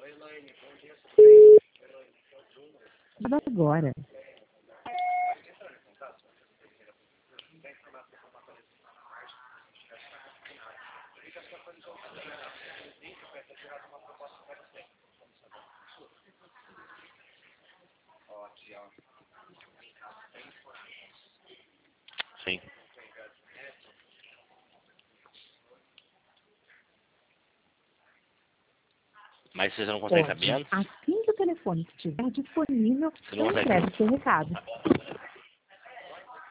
Agora. Sim. Mas você não consegue Pode. saber antes? Assim que o telefone estiver disponível, Você não eu consegue entrego o seu recado.